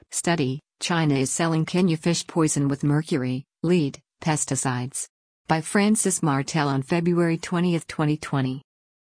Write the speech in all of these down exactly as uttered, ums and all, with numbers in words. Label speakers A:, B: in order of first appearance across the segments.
A: Study: China is selling Kenya fish poison with mercury, lead, pesticides. By Francis Martel on February twentieth, twenty twenty.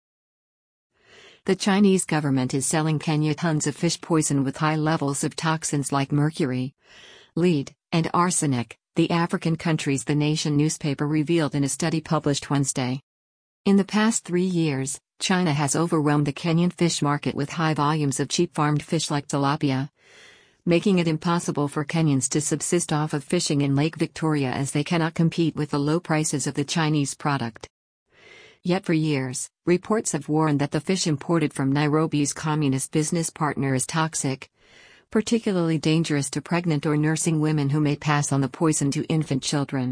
A: The Chinese government is selling Kenya tons of fish poison with high levels of toxins like mercury, lead, and arsenic, the African countries the Nation newspaper revealed in a study published Wednesday. In the past three years, China has overwhelmed the Kenyan fish market with high volumes of cheap farmed fish like tilapia, making it impossible for Kenyans to subsist off of fishing in Lake Victoria as they cannot compete with the low prices of the Chinese product. Yet for years, reports have warned that the fish imported from Nairobi's communist business partner is toxic, particularly dangerous to pregnant or nursing women who may pass on the poison to infant children.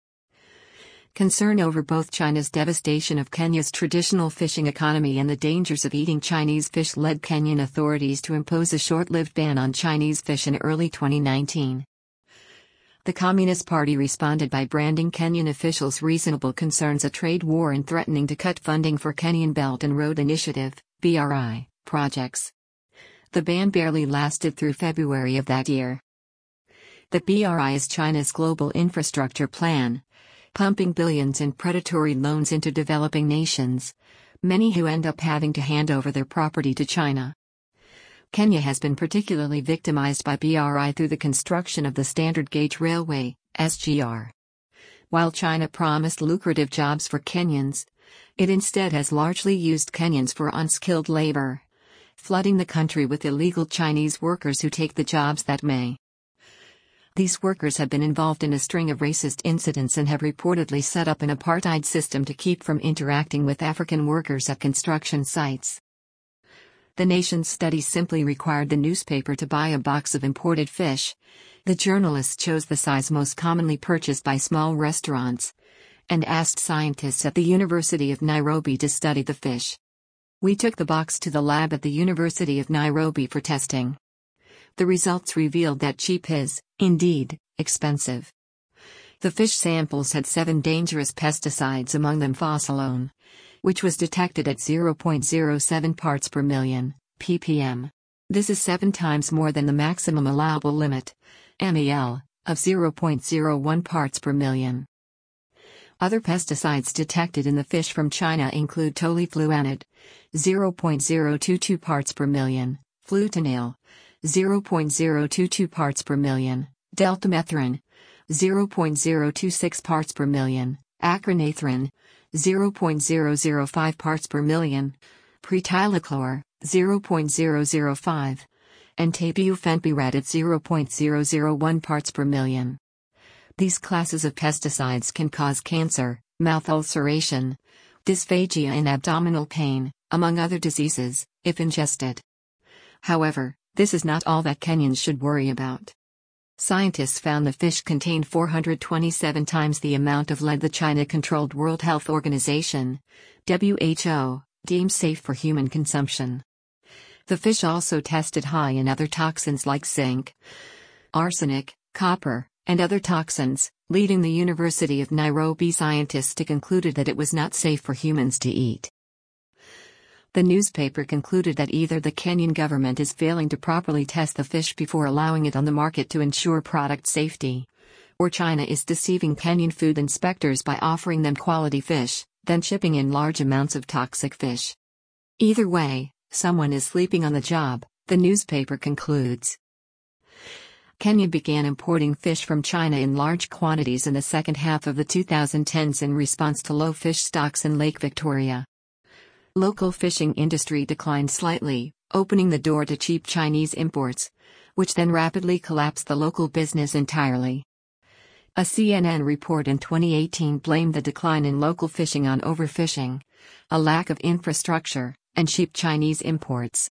A: Concern over both China's devastation of Kenya's traditional fishing economy and the dangers of eating Chinese fish led Kenyan authorities to impose a short-lived ban on Chinese fish in early twenty nineteen. The Communist Party responded by branding Kenyan officials' reasonable concerns a trade war and threatening to cut funding for Kenyan Belt and Road Initiative (B R I) projects. The ban barely lasted through February of that year. The B R I is China's global infrastructure plan, pumping billions in predatory loans into developing nations, many who end up having to hand over their property to China. Kenya has been particularly victimized by B R I through the construction of the Standard Gauge Railway, S G R. While China promised lucrative jobs for Kenyans, it instead has largely used Kenyans for unskilled labor, flooding the country with illegal Chinese workers who take the jobs that may. These workers have been involved in a string of racist incidents and have reportedly set up an apartheid system to keep from interacting with African workers at construction sites. The Nation's study simply required the newspaper to buy a box of imported fish. The journalists chose the size most commonly purchased by small restaurants, and asked scientists at the University of Nairobi to study the fish. We took the box to the lab at the University of Nairobi for testing. The results revealed that cheap is, indeed, expensive. The fish samples had seven dangerous pesticides, among them phospholone, which was detected at zero point zero seven parts per million, ppm. This is seven times more than the maximum allowable limit, M E L, of zero point zero one parts per million. Other pesticides detected in the fish from China include tolefluanid, zero point zero two two parts per million, flutanil, zero point zero two two parts per million, deltamethrin, zero point zero two six parts per million, acronythrin, zero point zero zero five parts per million, pretilachlor, zero point zero zero five, and tabufenpyrad at zero point zero zero one parts per million. These classes of pesticides can cause cancer, mouth ulceration, dysphagia and abdominal pain, among other diseases, if ingested. However, this is not all that Kenyans should worry about. Scientists found the fish contained four hundred twenty-seven times the amount of lead the China-controlled World Health Organization, W H O, deems safe for human consumption. The fish also tested high in other toxins like zinc, arsenic, copper, and other toxins, leading the University of Nairobi scientists to conclude that it was not safe for humans to eat. The newspaper concluded that either the Kenyan government is failing to properly test the fish before allowing it on the market to ensure product safety, or China is deceiving Kenyan food inspectors by offering them quality fish, then shipping in large amounts of toxic fish. Either way, someone is sleeping on the job, the newspaper concludes. Kenya began importing fish from China in large quantities in the second half of the twenty tens in response to low fish stocks in Lake Victoria. Local fishing industry declined slightly, opening the door to cheap Chinese imports, which then rapidly collapsed the local business entirely. A C N N report in twenty eighteen blamed the decline in local fishing on overfishing, a lack of infrastructure, and cheap Chinese imports.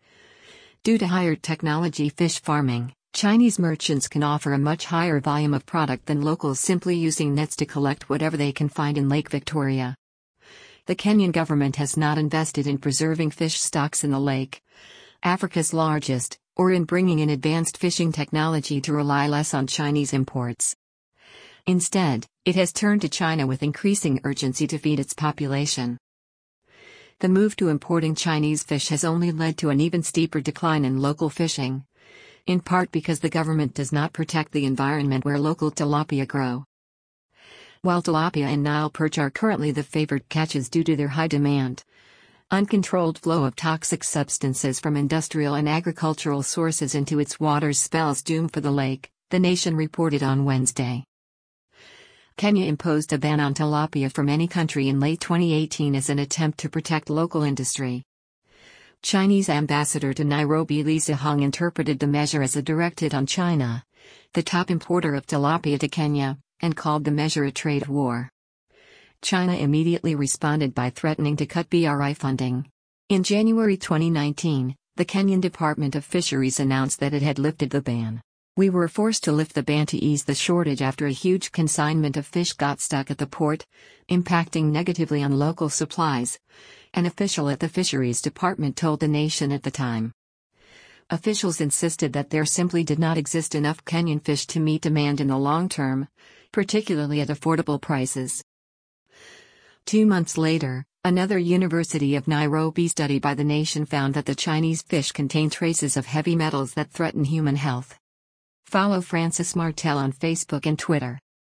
A: Due to higher technology fish farming, Chinese merchants can offer a much higher volume of product than locals simply using nets to collect whatever they can find in Lake Victoria. The Kenyan government has not invested in preserving fish stocks in the lake, Africa's largest, or in bringing in advanced fishing technology to rely less on Chinese imports. Instead, it has turned to China with increasing urgency to feed its population. The move to importing Chinese fish has only led to an even steeper decline in local fishing, in part because the government does not protect the environment where local tilapia grow. While tilapia and Nile perch are currently the favored catches due to their high demand, uncontrolled flow of toxic substances from industrial and agricultural sources into its waters spells doom for the lake, the nation reported on Wednesday. Kenya imposed a ban on tilapia from any country in late twenty eighteen as an attempt to protect local industry. Chinese ambassador to Nairobi Li Zihong interpreted the measure as a directed on China, the top importer of tilapia to Kenya, and called the measure a trade war. China immediately responded by threatening to cut B R I funding. In January twenty nineteen, the Kenyan Department of Fisheries announced that it had lifted the ban. "We were forced to lift the ban to ease the shortage after a huge consignment of fish got stuck at the port, impacting negatively on local supplies," an official at the Fisheries Department told the nation at the time. Officials insisted that there simply did not exist enough Kenyan fish to meet demand in the long term, particularly at affordable prices. Two months later, another University of Nairobi study by the nation found that the Chinese fish contain traces of heavy metals that threaten human health. Follow Francis Martel on Facebook and Twitter.